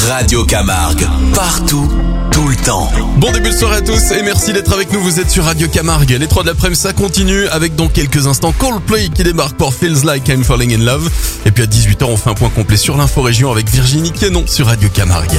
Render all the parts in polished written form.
Radio Camargue, partout, tout le temps. Bon début de soirée à tous et merci d'être avec nous, vous êtes sur Radio Camargue. Les 3 de l'après-midi, ça continue avec dans quelques instants Coldplay qui débarque pour Feels Like I'm Falling in Love. Et puis à 18h, on fait un point complet sur l'info-région avec Virginie Quénon sur Radio Camargue.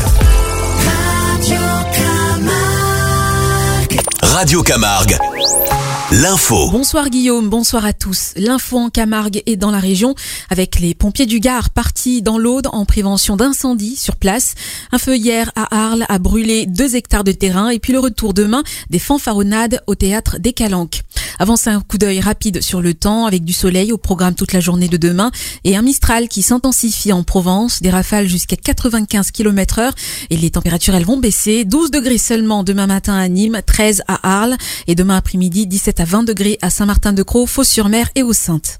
Radio Camargue, l'info. Bonsoir Guillaume, bonsoir à tous. L'info en Camargue et dans la région avec les pompiers du Gard partis dans l'Aude en prévention d'incendie sur place. Un feu hier à Arles a brûlé 2 hectares de terrain et puis le retour demain des fanfaronnades au théâtre des Calanques. Avant ça, un coup d'œil rapide sur le temps avec du soleil au programme toute la journée de demain et un Mistral qui s'intensifie en Provence, des rafales jusqu'à 95 km/h et les températures elles vont baisser. 12 degrés seulement demain matin à Nîmes, 13 à Arles et demain après-midi 17 à 20 degrés à Saint-Martin-de-Crau, Fos-sur-Mer et aux Saintes.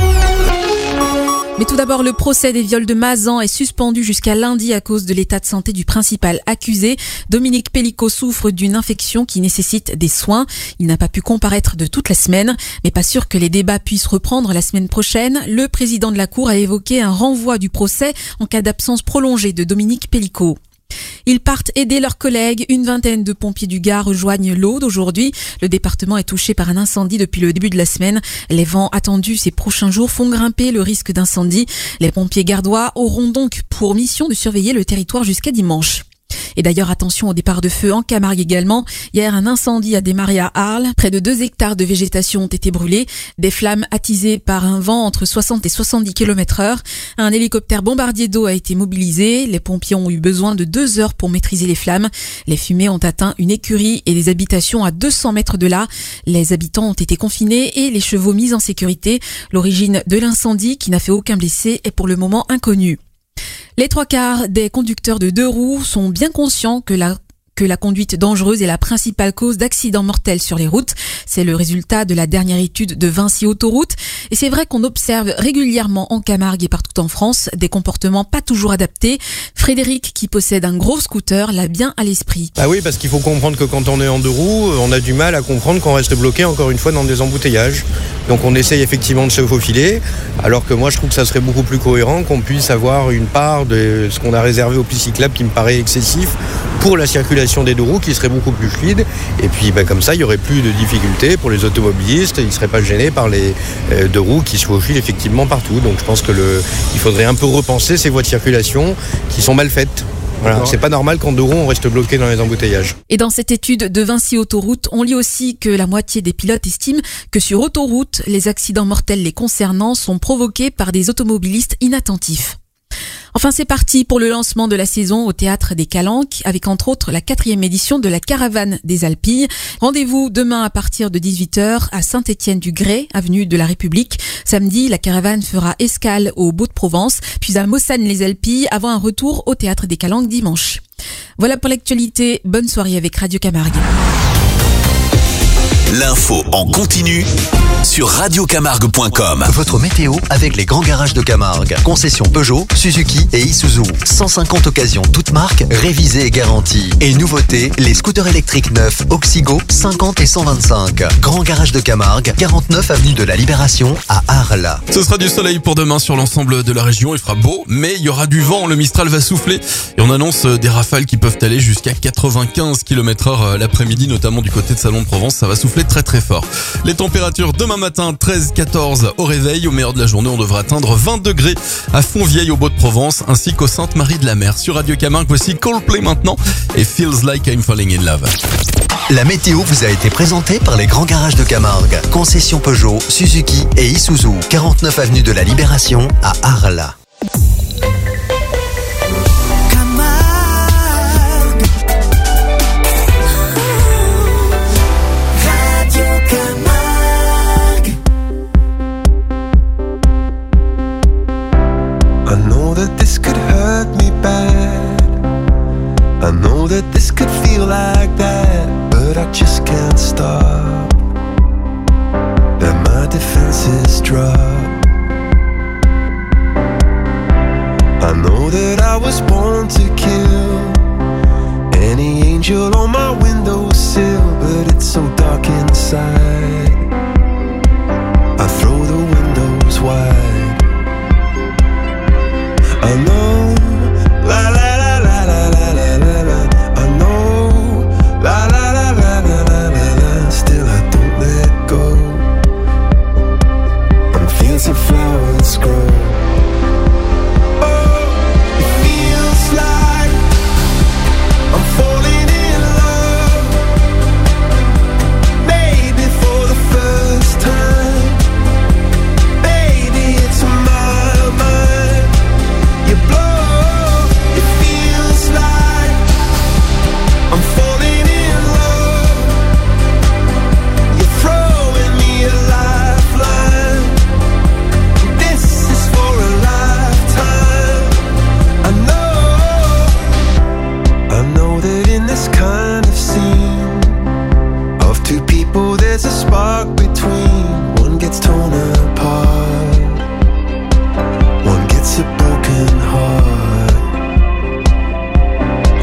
Mais tout d'abord, le procès des viols de Mazan est suspendu jusqu'à lundi à cause de l'état de santé du principal accusé. Dominique Pellicot souffre d'une infection qui nécessite des soins. Il n'a pas pu comparaître de toute la semaine, mais pas sûr que les débats puissent reprendre la semaine prochaine. Le président de la Cour a évoqué un renvoi du procès en cas d'absence prolongée de Dominique Pellicot. Ils partent aider leurs collègues. Une vingtaine de pompiers du Gard rejoignent l'Aude aujourd'hui. Le département est touché par un incendie depuis le début de la semaine. Les vents attendus ces prochains jours font grimper le risque d'incendie. Les pompiers gardois auront donc pour mission de surveiller le territoire jusqu'à dimanche. Et d'ailleurs, attention au départ de feu en Camargue également. Hier, un incendie a démarré à Arles. Près de 2 hectares de végétation ont été brûlés. Des flammes attisées par un vent entre 60 et 70 km/h. Un hélicoptère bombardier d'eau a été mobilisé. Les pompiers ont eu besoin de 2 heures pour maîtriser les flammes. Les fumées ont atteint une écurie et des habitations à 200 mètres de là. Les habitants ont été confinés et les chevaux mis en sécurité. L'origine de l'incendie, qui n'a fait aucun blessé, est pour le moment inconnue. Les 3/4 des conducteurs de 2 roues sont bien conscients que la conduite dangereuse est la principale cause d'accidents mortels sur les routes. C'est le résultat de la dernière étude de Vinci Autoroute. Et c'est vrai qu'on observe régulièrement en Camargue et partout en France des comportements pas toujours adaptés. Frédéric, qui possède un gros scooter, l'a bien à l'esprit. Ah oui, parce qu'il faut comprendre que quand on est en 2 roues, on a du mal à comprendre qu'on reste bloqué encore une fois dans des embouteillages. Donc on essaye effectivement de se faufiler, alors que moi je trouve que ça serait beaucoup plus cohérent qu'on puisse avoir une part de ce qu'on a réservé aux pistes cyclables qui me paraît excessif pour la circulation des 2 roues qui serait beaucoup plus fluide. Et puis comme ça, il n'y aurait plus de difficultés pour les automobilistes, ils ne seraient pas gênés par les 2 roues qui se faufilent effectivement partout. Donc je pense il faudrait un peu repenser ces voies de circulation qui sont mal faites. Voilà, c'est pas normal qu'en 2 roues on reste bloqué dans les embouteillages. Et dans cette étude de Vinci Autoroute, on lit aussi que la moitié des pilotes estiment que sur autoroute, les accidents mortels les concernant sont provoqués par des automobilistes inattentifs. Enfin, c'est parti pour le lancement de la saison au théâtre des Calanques, avec entre autres la 4e édition de la Caravane des Alpilles. Rendez-vous demain à partir de 18h à Saint-Étienne-du-Grès, avenue de la République. Samedi, la caravane fera escale au Beau-de-Provence, puis à Mossanes-les-Alpilles, avant un retour au théâtre des Calanques dimanche. Voilà pour l'actualité. Bonne soirée avec Radio Camargue. L'info en continu sur radiocamargue.com. Votre météo avec les grands garages de Camargue. Concession Peugeot, Suzuki et Isuzu. 150 occasions toutes marques, révisées et garanties. Et nouveauté, les scooters électriques neufs Oxygo 50 et 125. Grand garage de Camargue, 49 avenue de la Libération à Arles. Ce sera du soleil pour demain sur l'ensemble de la région, il fera beau, mais il y aura du vent, le Mistral va souffler et on annonce des rafales qui peuvent aller jusqu'à 95 km/h l'après-midi, notamment du côté de Salon de Provence, ça va souffler très très fort. Les températures demain matin 13-14 au réveil, au meilleur de la journée on devrait atteindre 20 degrés à Fontvieille au Beau-de-Provence ainsi qu'au Sainte-Marie-de-la-Mer. Sur Radio Camargue, voici Coldplay maintenant et Feels Like I'm Falling in Love. La météo vous a été présentée par les grands garages de Camargue. Concession Peugeot, Suzuki et Isuzu. 49 avenue de la Libération à Arles. I know that this could hurt me bad. I know that this could feel like that, but I just can't stop. Let my defenses drop. I know that I was born to kill any angel on my windowsill, but it's so dark inside. I throw the windows wide. I know, la la la la la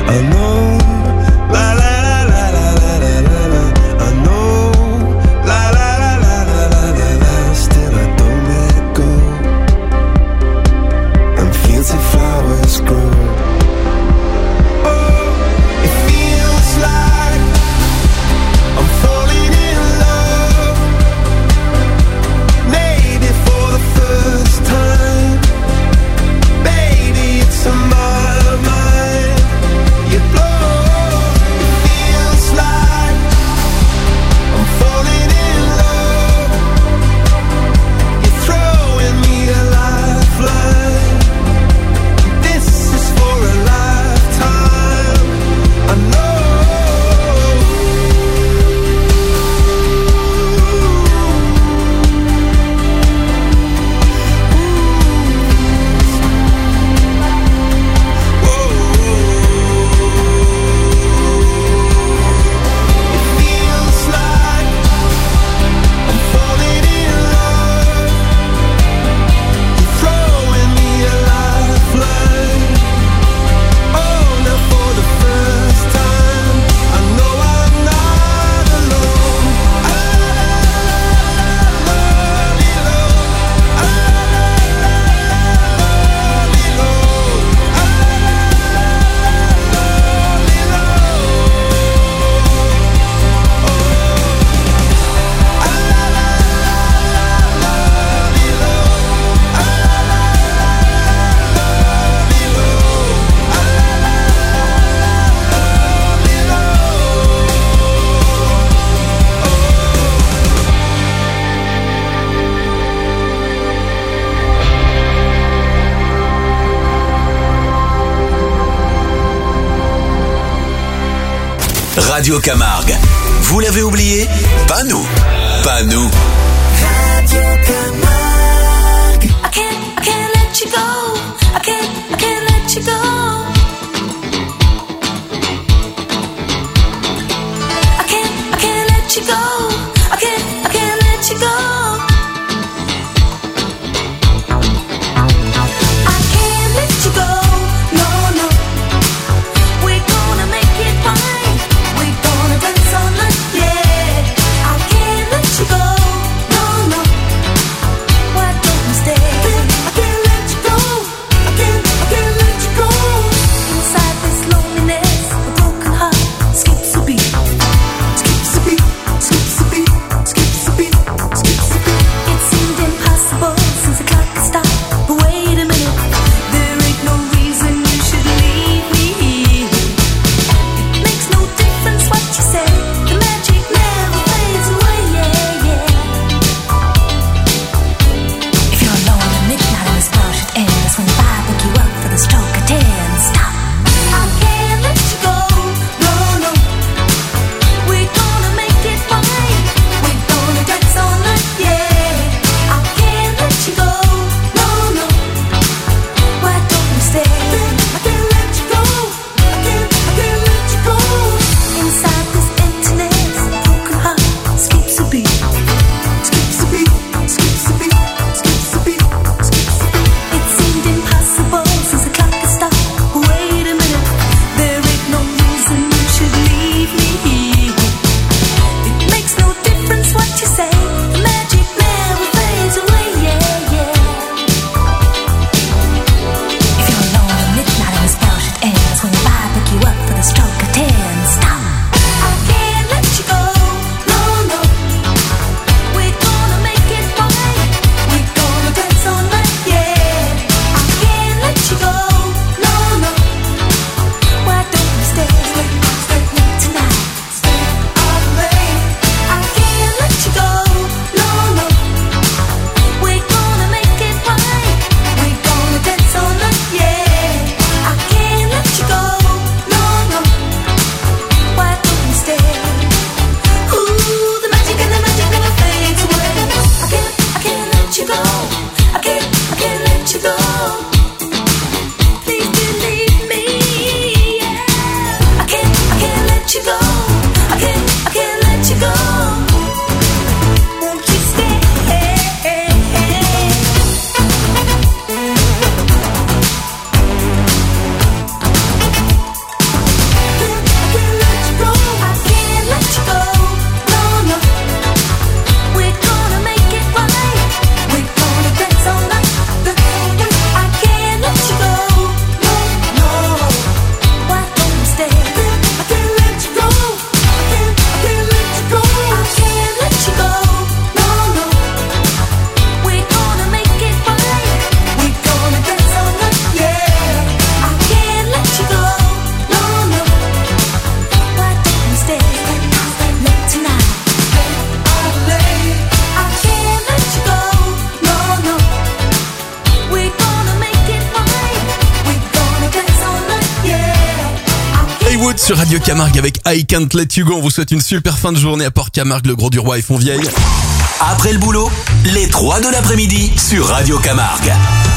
I know, la la la la la la la la la. I know, la la la la la la la la. Still I don't let it go. And fields of flowers grow. Oh, it feels like I'm falling in love. Maybe for the first time. Baby, it's on my mind. You blow. It feels like I'm falling in love. You're throwing me a lifeline. This is for a lifetime. I know. Feels like I'm falling in love. You're throwing me a lifeline. Oh, now for the first time, I know I'm not alone. Radio Camargue. Vous l'avez oublié? Pas nous. Pas nous. Radio Camargue. I can't let you go. I can't let you go. I can't let you go. I can't let you go. I can't let you go. No, no. We're gonna make it fine. We're gonna dance all night, yeah. I can't let you go. No, no. Why don't we stay? I can't let you go. I can't let you go. Bollywood sur Radio Camargue avec I Can't Let You Go. On vous souhaite une super fin de journée à Port-Camargue, le Gros du Roi et Fontvieille. Après le boulot, les 3 de l'après-midi sur Radio Camargue.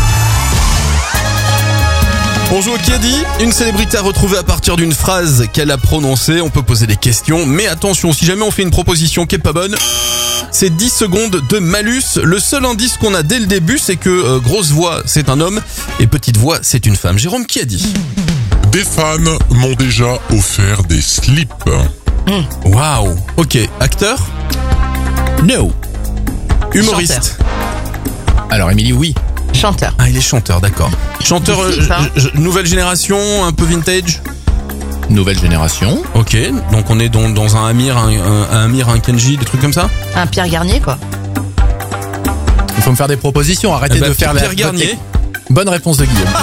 On joue au qui a dit, une célébrité à retrouver à partir d'une phrase qu'elle a prononcée. On peut poser des questions, mais attention, si jamais on fait une proposition qui est pas bonne, c'est 10 secondes de malus. Le seul indice qu'on a dès le début, c'est que grosse voix, c'est un homme, et petite voix, c'est une femme. Jérôme, qui a dit? Des fans m'ont déjà offert des slips. Waouh. Ok, acteur? No. Humoriste? Alors, Émilie, oui. Chanteur. Ah, il est chanteur, d'accord. Chanteur Ici, hein. nouvelle génération, un peu vintage? Nouvelle génération. Ok, donc on est dans un Amir, un Amir, un Kenji, des trucs comme ça? Un Pierre Garnier, quoi. Il faut me faire des propositions. Arrêtez de faire Pierre Garnier. Bonne réponse de Guillaume.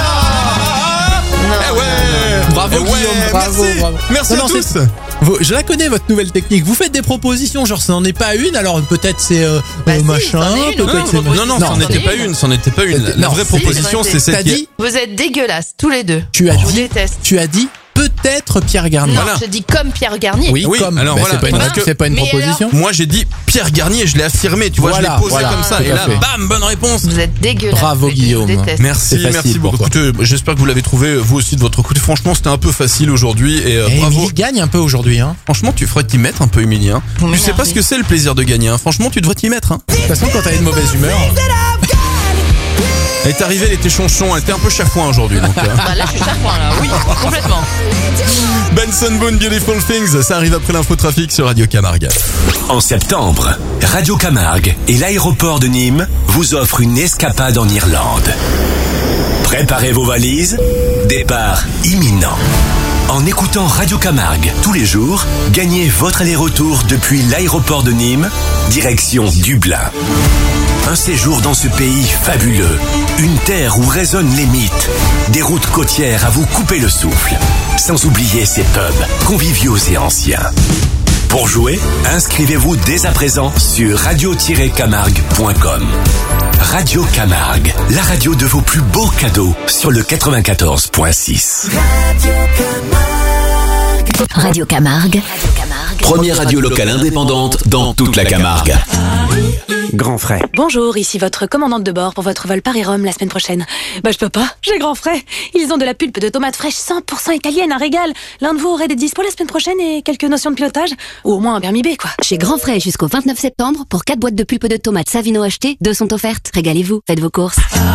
Eh ouais. Bravo, Eh ouais, Guillaume, bravo, merci. bravo. Merci à tous. Je la connais, votre nouvelle technique. Vous faites des propositions, genre ça n'en est pas une, alors peut-être c'est si, machin, c'en est une, peut-être c'est... Non, c'en était pas une, c'en était pas une. La Non, vraie si, proposition, c'est T'as celle qui... dit, Vous êtes dégueulasses, tous les deux. tu as Je vous dit, déteste. tu as dit peut-être Pierre Garnier. Non, Voilà. je dis comme Pierre Garnier. Oui, Oui, comme. alors Bah, voilà, c'est pas une, parce que- c'est pas une Mais proposition. Moi, j'ai dit Pierre Garnier, je l'ai affirmé, tu vois, Voilà, je l'ai posé voilà, comme ça. tout Et à là, fait. bam, bonne réponse. Vous êtes dégueulasses. Bravo, je vous Guillaume. déteste. Merci, C'est facile merci pour beaucoup. toi. Écoutez, j'espère que vous l'avez trouvé, vous aussi, de votre côté. Franchement, c'était un peu facile aujourd'hui. Et Et bravo. Émilie gagne un peu aujourd'hui. Hein. Franchement, tu ferais t'y mettre un peu, Emilien. Vous Tu sais pas m'énervez. ce que c'est le plaisir de gagner. Hein. Franchement, tu devrais t'y mettre. Hein. De toute façon, quand t'as une mauvaise humeur... Elle est arrivée, elle était chonchon, elle était un peu chafouin aujourd'hui. Donc, Bah là, je suis chafouin, là. Oui, complètement. Benson Boone, Beautiful Things, ça arrive après l'infotrafic sur Radio Camargue. En septembre, Radio Camargue et l'aéroport de Nîmes vous offrent une escapade en Irlande. Préparez vos valises, départ imminent. En écoutant Radio Camargue tous les jours, gagnez votre aller-retour depuis l'aéroport de Nîmes, direction Dublin. Un séjour dans ce pays fabuleux, une terre où résonnent les mythes, des routes côtières à vous couper le souffle, sans oublier ces pubs conviviaux et anciens. Pour jouer, inscrivez-vous dès à présent sur radio-camargue.com. Radio Camargue, la radio de vos plus beaux cadeaux sur le 94.6. Radio Camargue. Première radio locale indépendante dans toute la Camargue. Grand frais. Bonjour, ici votre commandante de bord pour votre vol Paris-Rome la semaine prochaine. Bah je peux pas, j'ai grand frais. Ils ont de la pulpe de tomates fraîches 100% italienne, un régal. L'un de vous aurait des dispos la semaine prochaine et quelques notions de pilotage? Ou au moins un permis B, quoi. Chez Grand Frais jusqu'au 29 septembre, pour 4 boîtes de pulpe de tomates Savino achetées, 2 sont offertes. Régalez-vous, faites vos courses.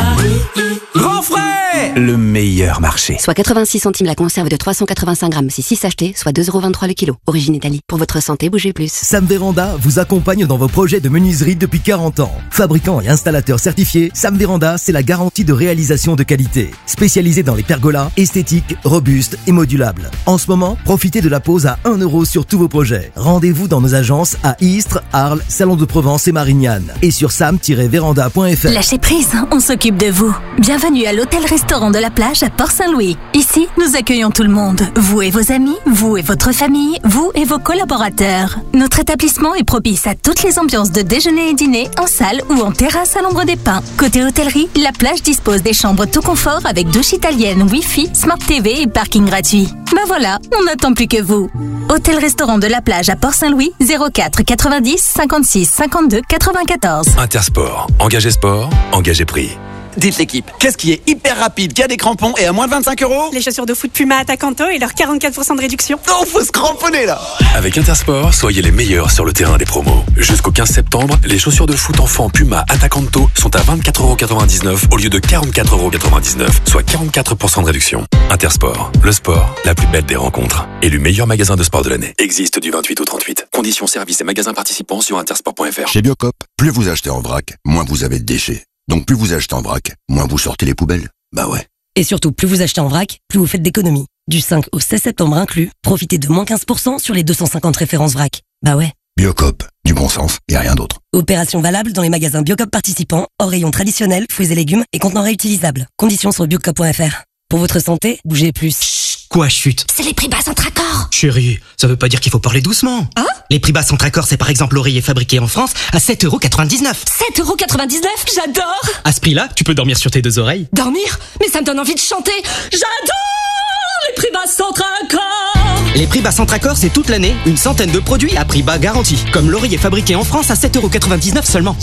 Grand frais. Le meilleur marché. Soit 86 centimes la conserve de 385 grammes si 6 achetés, soit 2,23€ le kilo. Origine Italie. Pour votre santé, bougez plus. Sam Véranda vous accompagne dans vos projets de menuiserie depuis 40 ans. Fabricant et installateur certifié, Sam Véranda, c'est la garantie de réalisation de qualité. Spécialisé dans les pergolas, esthétiques, robustes et modulables. En ce moment, profitez de la pause à 1€ sur tous vos projets. Rendez-vous dans nos agences à Istres, Arles, Salon de Provence et Marignane. Et sur sam-véranda.fr. Lâchez prise, on s'occupe de vous. Bienvenue à l'hôtel-restaurant de la plage à Port-Saint-Louis. Ici, nous accueillons tout le monde. Vous et vos amis, vous et votre famille, vous et vos collaborateurs. Notre établissement est propice à toutes les ambiances de déjeuner et dîner, en salle ou en terrasse à l'ombre des pins. Côté hôtellerie, la plage dispose des chambres tout confort avec douche italienne, Wi-Fi, Smart TV et parking gratuit. Ben voilà, on n'attend plus que vous. Hôtel-restaurant de la plage à Port-Saint-Louis, 04 90 56 52 94. Intersport, engagé sport, engagé prix. Dites l'équipe, qu'est-ce qui est hyper rapide, qui a des crampons et à moins de 25€? Les chaussures de foot Puma Attacanto et leurs 44% de réduction. Non, faut se cramponner là. Avec Intersport, soyez les meilleurs sur le terrain des promos. Jusqu'au 15 septembre, les chaussures de foot enfant Puma Attacanto sont à 24,99€ au lieu de 44,99€, soit 44% de réduction. Intersport, le sport, la plus belle des rencontres. Élu meilleur magasin de sport de l'année. Existe du 28 au 38. Conditions, services et magasins participants sur intersport.fr. Chez Biocop, plus vous achetez en vrac, moins vous avez de déchets. Donc plus vous achetez en vrac, moins vous sortez les poubelles. Bah ouais. Et surtout, plus vous achetez en vrac, plus vous faites d'économies. Du 5 au 16 septembre inclus, profitez de moins 15% sur les 250 références vrac. Bah ouais. Biocop, du bon sens et rien d'autre. Opération valable dans les magasins Biocop participants, hors rayon traditionnel, fruits et légumes et contenants réutilisables. Conditions sur biocop.fr. Pour votre santé, bougez plus. Quoi, chute? C'est les prix bas Centracor. Chérie, ça veut pas dire qu'il faut parler doucement. Hein? Les prix bas Centracor, c'est par exemple l'oreiller fabriqué en France à 7,99€. 7,99€, j'adore. À ce prix-là, tu peux dormir sur tes deux oreilles. Dormir? Mais ça me donne envie de chanter. J'adore les prix bas Centracor. Les prix bas Centracor, c'est toute l'année, une centaine de produits à prix bas garanti. Comme l'oreiller fabriqué en France à 7,99€ seulement.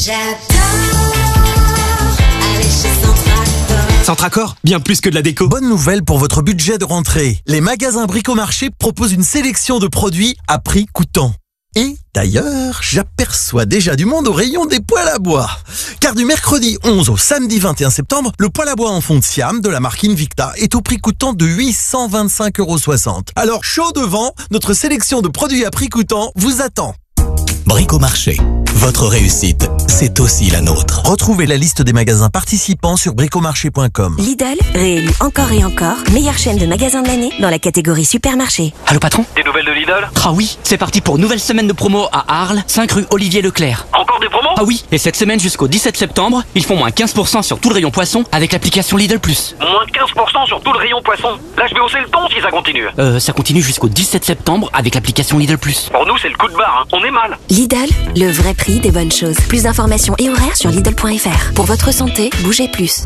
Centracor, bien plus que de la déco. Bonne nouvelle pour votre budget de rentrée. Les magasins Bricomarché proposent une sélection de produits à prix coûtant. Et d'ailleurs, j'aperçois déjà du monde au rayon des poêles à bois. Car du mercredi 11 au samedi 21 septembre, le poêle à bois en fond de Siam de la marque Invicta est au prix coûtant de 825,60€. Alors, chaud devant, notre sélection de produits à prix coûtant vous attend. Bricomarché. Votre réussite, c'est aussi la nôtre. Retrouvez la liste des magasins participants sur bricomarché.com. Lidl, réélu encore et encore, meilleure chaîne de magasins de l'année dans la catégorie supermarché. Allô patron? Des nouvelles de Lidl? Ah oui, c'est parti pour nouvelle semaine de promo à Arles, 5 rue Olivier Leclerc. Encore des promos? Ah oui, et cette semaine jusqu'au 17 septembre, ils font moins 15% sur tout le rayon poisson avec l'application Lidl+. Moins de 15% sur tout le rayon poisson. Là, je vais hausser le ton si ça continue. Ça continue jusqu'au 17 septembre avec l'application Lidl+. Pour nous, c'est le coup de barre, hein. On est mal. Lidl, le vrai prix des bonnes choses. Plus d'informations et horaires sur Lidl.fr. Pour votre santé, bougez plus.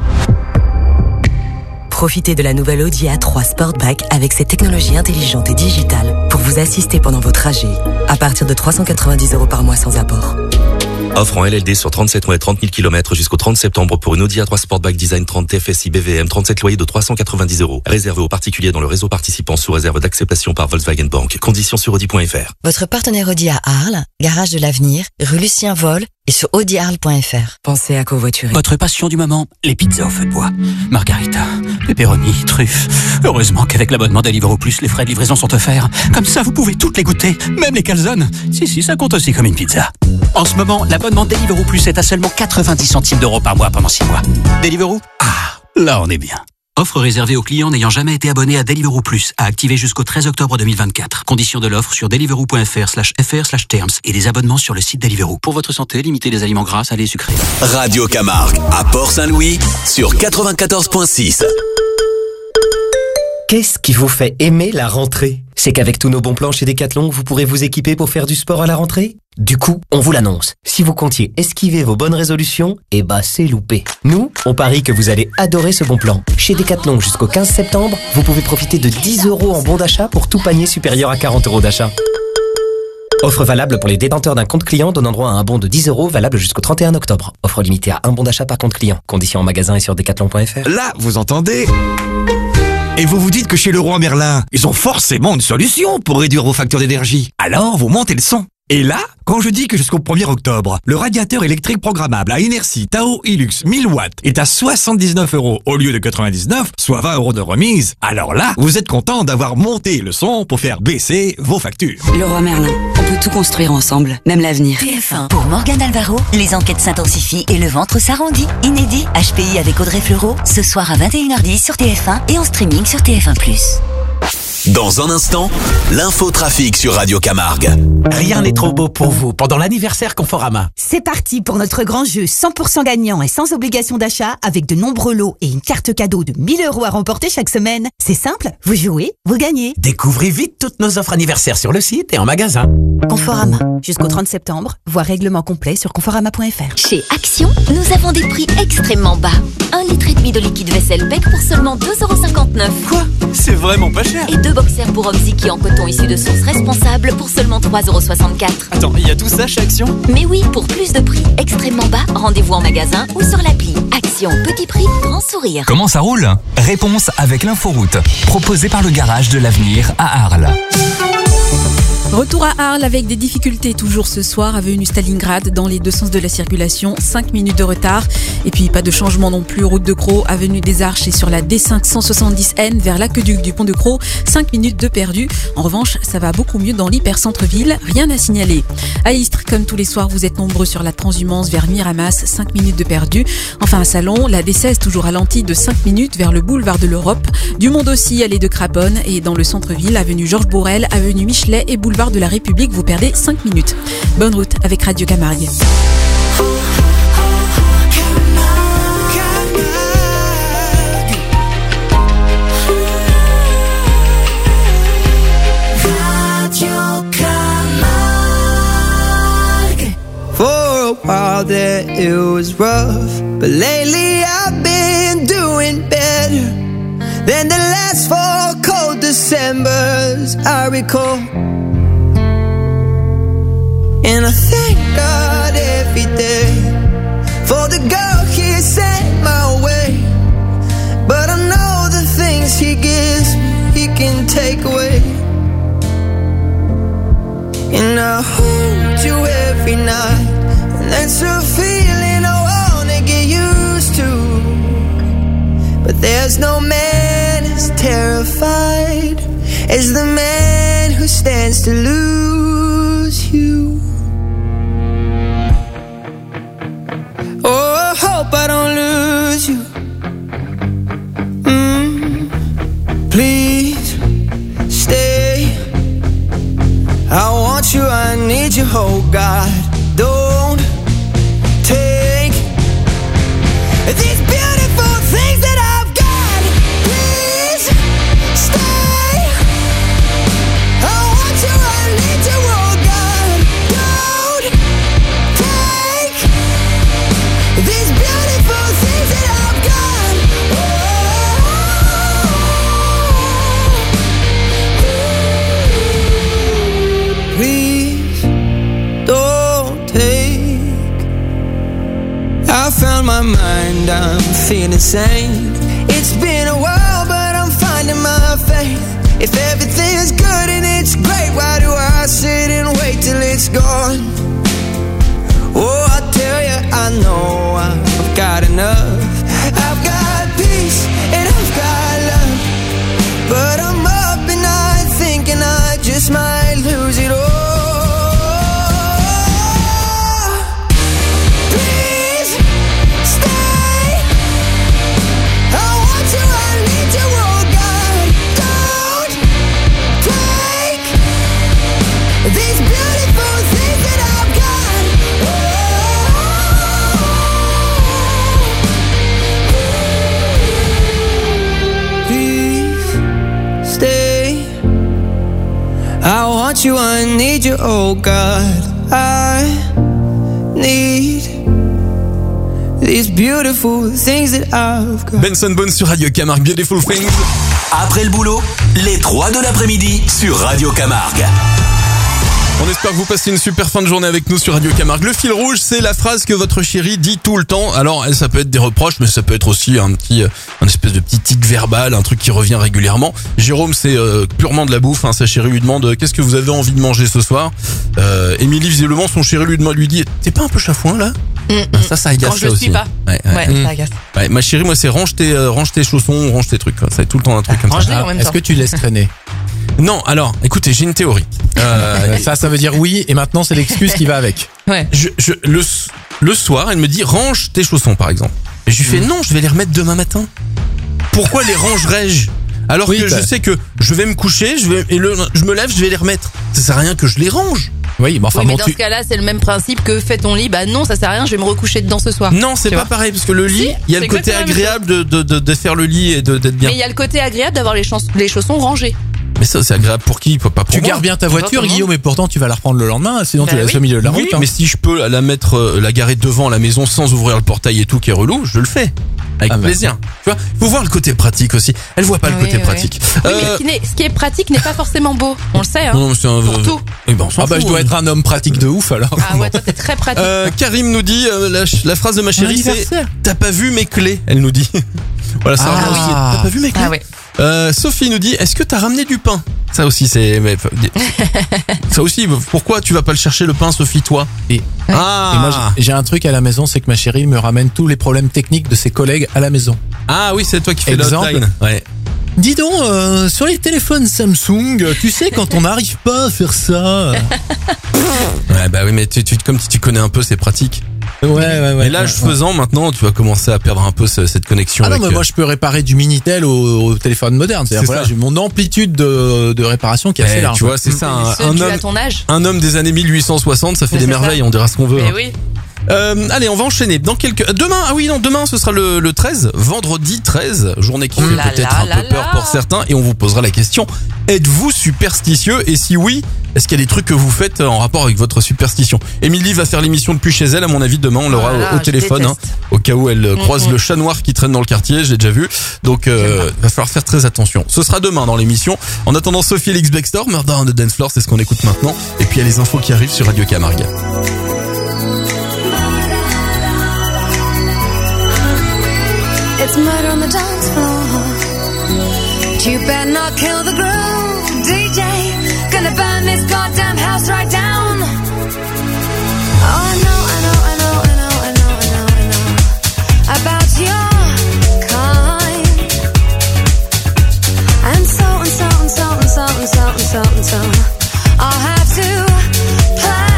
Profitez de la nouvelle Audi A3 Sportback avec ses technologies intelligentes et digitales pour vous assister pendant vos trajets à partir de 390€ par mois sans apport. Offre en LLD sur 37 mois et 30 000 km jusqu'au 30 septembre pour une Audi A3 Sportback Design 30 TFSI BVM, 37 loyers de 390€. Réservé aux particuliers dans le réseau participant sous réserve d'acceptation par Volkswagen Bank. Conditions sur Audi.fr. Votre partenaire Audi à Arles, Garage de l'Avenir, rue Lucien Vol et sur audiarles.fr. Pensez à covoiturer. Votre passion du moment, les pizzas au feu de bois. Margarita, pepperoni, truffes. Heureusement qu'avec l'abonnement Deliveroo Plus, les frais de livraison sont offerts. Comme ça, vous pouvez toutes les goûter, même les calzones. Si, ça compte aussi comme une pizza. En ce moment, l'abonnement Deliveroo Plus est à seulement 90 centimes d'euros par mois pendant 6 mois. Deliveroo? Ah, là on est bien. Offre réservée aux clients n'ayant jamais été abonnés à Deliveroo Plus, à activer jusqu'au 13 octobre 2024. Conditions de l'offre sur deliveroo.fr/terms et des abonnements sur le site Deliveroo. Pour votre santé, limitez les aliments gras, salés et sucrés. Radio Camargue, à Port-Saint-Louis, sur 94.6. Qu'est-ce qui vous fait aimer la rentrée? C'est qu'avec tous nos bons plans chez Decathlon, vous pourrez vous équiper pour faire du sport à la rentrée? Du coup, on vous l'annonce. Si vous comptiez esquiver vos bonnes résolutions, eh bah c'est loupé. Nous, on parie que vous allez adorer ce bon plan. Chez Decathlon jusqu'au 15 septembre, vous pouvez profiter de 10€ en bon d'achat pour tout panier supérieur à 40€ d'achat. Offre valable pour les détenteurs d'un compte client donnant droit à un bon de 10€ valable jusqu'au 31 octobre. Offre limitée à un bon d'achat par compte client. Conditions en magasin et sur decathlon.fr. Là, vous entendez? Et vous vous dites que chez Leroy Merlin, ils ont forcément une solution pour réduire vos factures d'énergie. Alors, vous montez le son. Et là, quand je dis que jusqu'au 1er octobre, le radiateur électrique programmable à inertie Tao Hilux 1000 watts est à 79€ au lieu de 99, soit 20€ de remise, alors là, vous êtes content d'avoir monté le son pour faire baisser vos factures. Leroy Merlin, on peut tout construire ensemble, même l'avenir. TF1. Pour Morgane Alvaro, les enquêtes s'intensifient et le ventre s'arrondit. Inédit, HPI avec Audrey Fleurot, ce soir à 21h10 sur TF1 et en streaming sur TF1+. Dans un instant, l'infotrafic sur Radio Camargue. Rien n'est trop beau pour vous pendant l'anniversaire Conforama. C'est parti pour notre grand jeu 100% gagnant et sans obligation d'achat avec de nombreux lots et une carte cadeau de 1000€ à remporter chaque semaine. C'est simple, vous jouez, vous gagnez. Découvrez vite toutes nos offres anniversaires sur le site et en magasin. Conforama, jusqu'au 30 septembre, voir règlement complet sur conforama.fr. Chez Action, nous avons des prix extrêmement bas. 1,5 litre de liquide vaisselle Beck pour seulement 2,59€. Quoi? C'est vraiment pas cher. Et 2 boxers pour hommes Ziki en coton issus de sources responsables pour seulement 3,64€. Attends, il y a tout ça chez Action? Mais oui, pour plus de prix extrêmement bas, rendez-vous en magasin ou sur l'appli. Action, petit prix, grand sourire. Comment ça roule? Réponse avec l'inforoute, proposée par le Garage de l'Avenir à Arles. Retour à Arles avec des difficultés toujours ce soir, avenue Stalingrad, dans les deux sens de la circulation, 5 minutes de retard. Et puis pas de changement non plus, route de Crau, avenue des Arches et sur la D570N vers l'aqueduc du pont de Crau, 5 minutes de perdu. En revanche, ça va beaucoup mieux dans l'hypercentre-ville, rien à signaler. À Istres, comme tous les soirs, vous êtes nombreux sur la transhumance vers Miramas, 5 minutes de perdu. Enfin à Salon, la D16 toujours ralentie de 5 minutes vers le boulevard de l'Europe. Du Monde aussi, allée de Craponne et dans le centre-ville, avenue Georges Borel, avenue Michelet et boulevard de la République, vous perdez 5 minutes. Bonne route avec Radio Camargue. For a while there it was rough, but lately I've been doing better than the last 4 cold Decembers. as I recall. And I thank God every day for the girl He sent my way. But I know the things He gives me, He can take away. And I hold you every night, and that's a feeling I wanna get used to. But there's no man as terrified as the man who stands to lose you. Oh, I hope I don't lose you. Please stay. I want you, I need you, oh God. Don't take these beautiful things that I've got. Please stay. I want you, I need you, oh God. Don't take these beautiful things that I've got. Please don't take. I found my mind, I'm feeling sane. It's been a while, but I'm finding my faith. If everything's good and it's great, why do I sit and wait till it's gone? Oh, I tell you, I know I've got enough. I've got peace and I've got love, but I'm up at night thinking I just might lose it all. Please stay. I want you, I need you, oh God. Don't take these beautiful things that I've got. Please stay. I want you, I need you, oh God. I need these beautiful things that I've got. Benson Boone sur Radio Camargue, Beautiful Things. Après le boulot, les 3 de l'après-midi sur Radio Camargue. On espère que vous passez une super fin de journée avec nous sur Radio Camargue. Le fil rouge, c'est la phrase que votre chérie dit tout le temps. Alors, ça peut être des reproches, mais ça peut être aussi un espèce de petit tic verbal, un truc qui revient régulièrement. Jérôme, c'est purement de la bouffe. Hein. Sa chérie lui demande qu'est-ce que vous avez envie de manger ce soir. Émilie, visiblement, son chéri lui dit t'es pas un peu chafouin là? Ça agace. Quand je le suis pas. Ouais, ça agace. Ouais, ma chérie, moi, c'est range tes chaussons, range tes trucs. Quoi. Ça est tout le temps un truc comme ça. Est-ce que tu laisses traîner? Non, alors, écoutez, j'ai une théorie. Ça veut dire oui, et maintenant c'est l'excuse qui va avec. Ouais. Le soir, elle me dit range tes chaussons, par exemple. Et je lui fais non, je vais les remettre demain matin. Pourquoi les rangerais-je? Alors que je sais que je vais me coucher, je me lève, je vais les remettre. Ça sert à rien que je les range. Oui, mais enfin, mais dans ce cas-là, c'est le même principe que fais ton lit. Bah non, ça sert à rien, je vais me recoucher dedans ce soir. Non, c'est pas pareil, parce que le lit, il y a le côté agréable de faire le lit et d'être bien. Mais il y a le côté agréable d'avoir les chaussons rangés. Mais ça, c'est agréable pour qui? Pas pour tu moi. Gardes bien ta voiture, Guillaume, et pourtant tu vas la reprendre le lendemain, sinon tu la laisses au milieu de la route. Oui, mais si je peux la mettre, la garer devant la maison sans ouvrir le portail et tout, qui est relou, je le fais. Avec plaisir. Tu vois, faut voir le côté pratique aussi. Elle voit pas le côté pratique. Oui, mais ce qui est pratique n'est pas forcément beau. On le sait, hein. Non, c'est pour tout. Eh ben, on s'en fout. Je dois être un homme pratique de ouf alors. Ah ouais, toi t'es très pratique. Karim nous dit, la phrase de ma chérie, c'est t'as pas vu mes clés, elle nous dit. Voilà, ça revient aussi. T'as pas vu mes clés? Ah ouais. Sophie nous dit, est-ce que t'as ramené du pain? Ça aussi, ça aussi, pourquoi tu vas pas le chercher le pain, Sophie, toi? Et moi, j'ai un truc à la maison, c'est que ma chérie me ramène tous les problèmes techniques de ses collègues à la maison. Ah oui, c'est toi qui fais l'hotline. Ouais. Dis donc, sur les téléphones Samsung, tu sais quand on n'arrive pas à faire ça. Ouais, bah oui, mais comme tu connais un peu, c'est pratique. Ouais. Et l'âge faisant, maintenant, tu vas commencer à perdre un peu cette connexion. Ah non, mais moi, je peux réparer du Minitel au téléphone moderne. C'est-à-dire, voilà, j'ai mon amplitude de réparation qui est assez large. Tu vois, c'est ça. À ton âge. Un homme des années 1860, ça fait des merveilles, on dira ce qu'on veut. Mais oui. Allez, on va enchaîner. Demain, ce sera le 13, vendredi 13, journée qui fait peut-être un peu peur pour certains, et on vous posera la question, êtes-vous superstitieux? Et si oui, est-ce qu'il y a des trucs que vous faites en rapport avec votre superstition? Émilie va faire l'émission depuis chez elle, à mon avis, demain, on l'aura au téléphone, au cas où elle croise le chat noir qui traîne dans le quartier, j'ai déjà vu. Donc, va falloir faire très attention. Ce sera demain dans l'émission. En attendant, Sophie Elix Bextor, Murder on the Dance Floor, c'est ce qu'on écoute maintenant. Et puis, il y a les infos qui arrivent sur Radio Camargue. It's murder on the dance floor. You better not kill the groove, DJ. Gonna burn this goddamn house right down. Oh, I know about your kind. And so I'll have to play.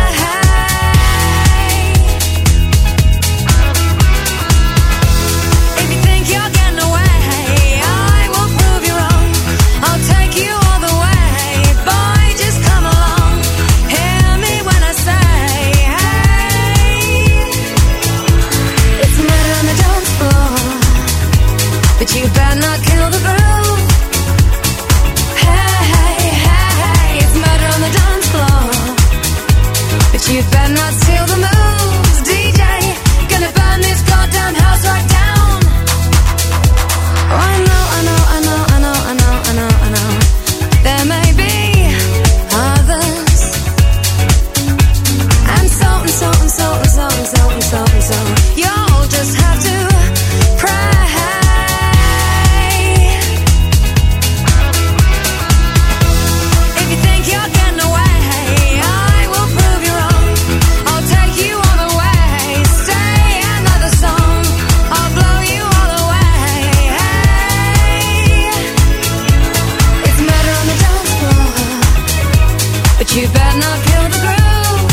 But you better not kill the groove. Hey, it's murder on the dance floor. But you better not steal the moves, DJ. Gonna burn this goddamn house right down. Oh, I know. There may be others. And so. You'll just have to pray. You better not kill the groove.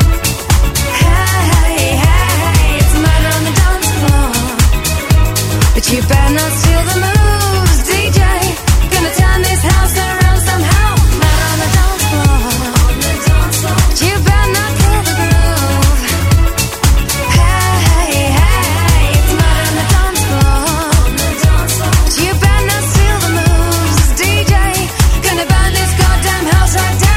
Hey, it's murder on the dance floor. But you better not steal the moves, DJ. Gonna turn this house around somehow. Murder on the dance floor. But you better not kill the groove. Hey, it's murder on the dance floor. But you better not steal the moves, DJ. Gonna burn this goddamn house right down.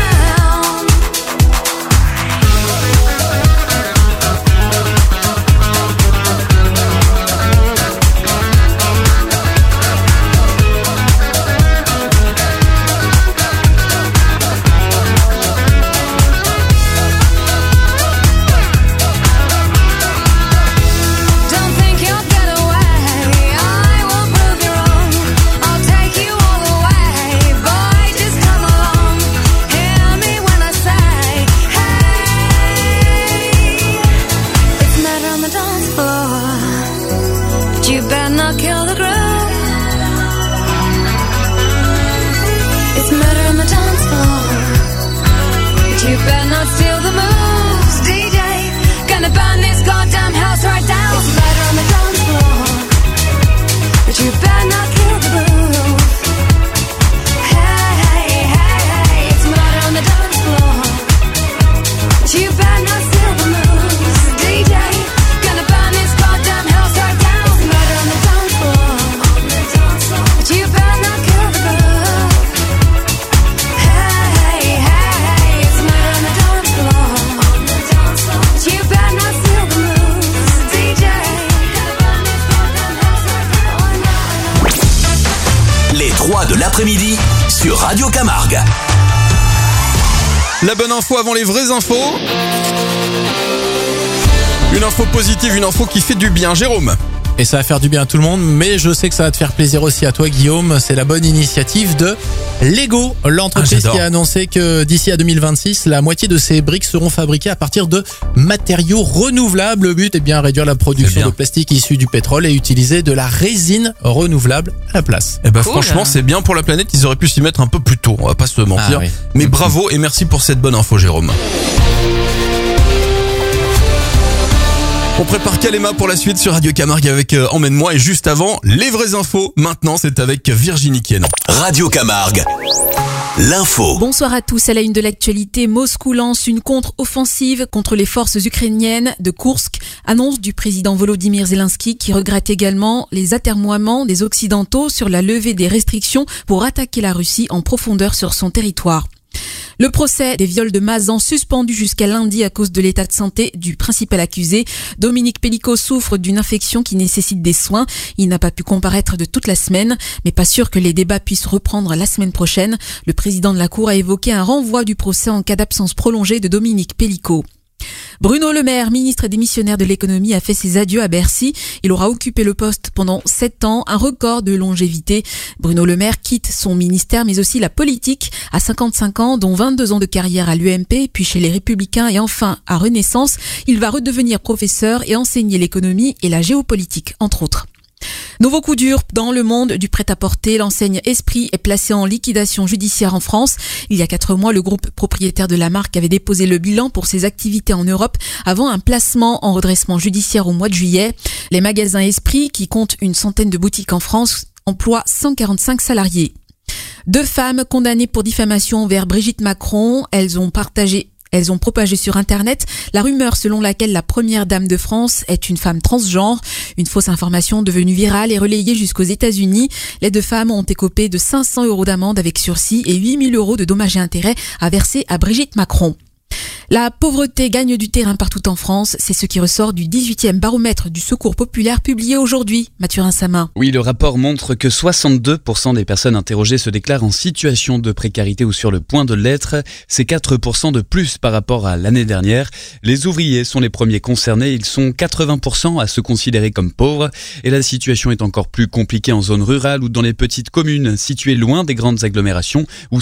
De l'après-midi sur Radio Camargue. La bonne info avant les vraies infos. Une info positive, une info qui fait du bien. Jérôme. Et ça va faire du bien à tout le monde, mais je sais que ça va te faire plaisir aussi à toi, Guillaume. C'est la bonne initiative de Lego, l'entreprise qui a annoncé que d'ici à 2026, la moitié de ses briques seront fabriquées à partir de matériaux renouvelables. Le but est bien réduire la production de plastique issu du pétrole et utiliser de la résine renouvelable à la place. Eh ben franchement, c'est bien pour la planète. Ils auraient pu s'y mettre un peu plus tôt. On va pas se mentir. Oui. Mais bravo et merci pour cette bonne info, Jérôme. On prépare Kalema pour la suite sur Radio Camargue avec Emmène-moi, et juste avant, les vraies infos. Maintenant, c'est avec Virginie Kienan. Radio Camargue. L'info. Bonsoir à tous. À la une de l'actualité, Moscou lance une contre-offensive contre les forces ukrainiennes de Koursk. Annonce du président Volodymyr Zelensky qui regrette également les atermoiements des Occidentaux sur la levée des restrictions pour attaquer la Russie en profondeur sur son territoire. Le procès des viols de Mazan suspendu jusqu'à lundi à cause de l'état de santé du principal accusé. Dominique Pellicot souffre d'une infection qui nécessite des soins. Il n'a pas pu comparaître de toute la semaine, mais pas sûr que les débats puissent reprendre la semaine prochaine. Le président de la Cour a évoqué un renvoi du procès en cas d'absence prolongée de Dominique Pellicot. Bruno Le Maire, ministre démissionnaire de l'économie, a fait ses adieux à Bercy. Il aura occupé le poste pendant 7 ans, un record de longévité. Bruno Le Maire quitte son ministère, mais aussi la politique, à 55 ans, dont 22 ans de carrière à l'UMP, puis chez les Républicains et enfin à Renaissance. Il va redevenir professeur et enseigner l'économie et la géopolitique, entre autres. Nouveau coup dur dans le monde du prêt-à-porter. L'enseigne Esprit est placée en liquidation judiciaire en France. Il y a 4 mois, le groupe propriétaire de la marque avait déposé le bilan pour ses activités en Europe avant un placement en redressement judiciaire au mois de juillet. Les magasins Esprit, qui comptent une centaine de boutiques en France, emploient 145 salariés. 2 femmes condamnées pour diffamation envers Brigitte Macron. Elles ont propagé sur Internet la rumeur selon laquelle la première dame de France est une femme transgenre. Une fausse information devenue virale et relayée jusqu'aux États-Unis. Les 2 femmes ont écopé de 500 € d'amende avec sursis et 8 000 € de dommages et intérêts à verser à Brigitte Macron. La pauvreté gagne du terrain partout en France. C'est ce qui ressort du 18e baromètre du Secours populaire publié aujourd'hui. Mathurin Samin. Oui, le rapport montre que 62% des personnes interrogées se déclarent en situation de précarité ou sur le point de l'être. C'est 4% de plus par rapport à l'année dernière. Les ouvriers sont les premiers concernés. Ils sont 80% à se considérer comme pauvres. Et la situation est encore plus compliquée en zone rurale ou dans les petites communes situées loin des grandes agglomérations où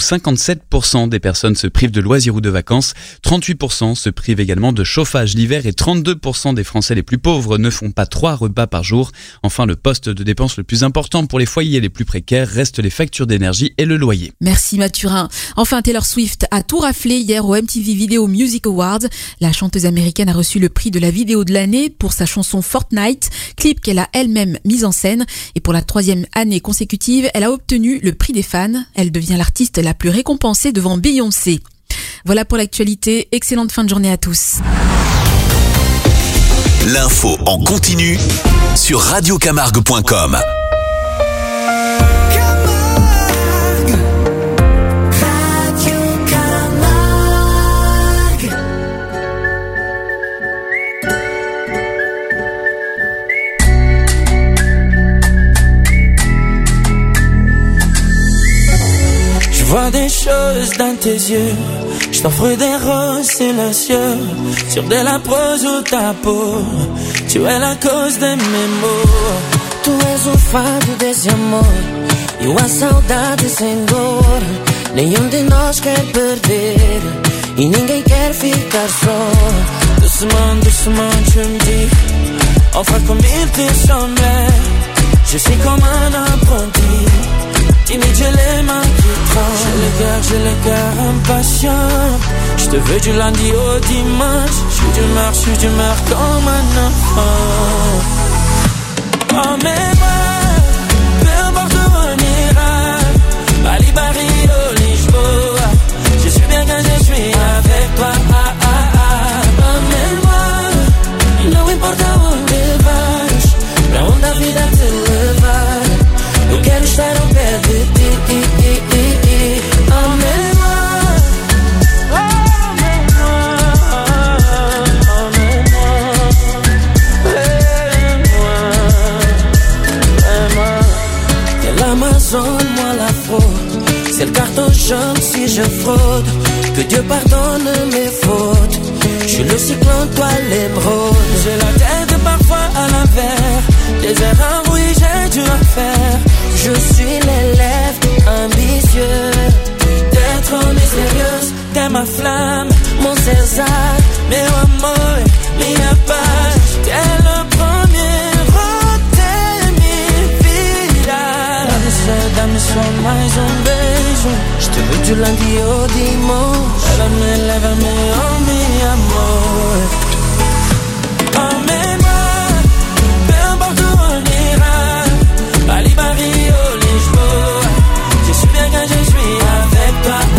57% des personnes se privent de loisirs ou de vacances. 38% se privent également de chauffage l'hiver et 32% des Français les plus pauvres ne font pas 3 repas par jour. Enfin, le poste de dépense le plus important pour les foyers les plus précaires reste les factures d'énergie et le loyer. Merci Mathurin. Enfin, Taylor Swift a tout raflé hier au MTV Video Music Awards. La chanteuse américaine a reçu le prix de la vidéo de l'année pour sa chanson Fortnite, clip qu'elle a elle-même mise en scène. Et pour la 3e année consécutive, elle a obtenu le prix des fans. Elle devient l'artiste la plus récompensée devant Beyoncé. Voilà pour l'actualité. Excellente fin de journée à tous. L'info en continu sur radiocamargue.com. Je vois des choses dans tes yeux. Je t'offre des roses silencieux sur de la prose ou ta peau. Tu es la cause de mes maux. Tu és o fado desse amor e a saudade sem dor. Nenhum de nós quer perder e ninguém quer ficar só. Doucement, je me dis, enfin comme il te semblait. Je suis comme un apprenti. Timide, j'ai les mains qui tremblent. J'ai le cœur impatient. Je te veux du lundi au dimanche. Je suis d'humeur comme un enfant. Emmène-moi, peu importe où on ira. Bali, Paris, Lisboa. Je suis bien quand je suis avec toi. Emmène-moi, não importa onde vais, pra onde a vida te levar. Eu quero estar ao pé de ti. Emmène-moi, de l'Amazone, moi la fraude. C'est le carton jaune si je fraude. Que Dieu pardonne mes fautes. Je suis le cyclone, toi l'émeraude. J'ai la tête parfois à l'envers. Des erreurs, oui, j'ai dû en faire. Je suis l'élève ambitieux. T'es trop mystérieuse, t'es ma flamme, mon César. Meu amor, minha paz. T'es le premier, t'es mi vida. Dá-me só mais beijo. Je te veux du lundi au dimanche. Lève-me, oh mi amor. Emmène-moi, peu importe où on ira. Bali, Paris, Lisboa. Je suis bien quand je suis avec toi.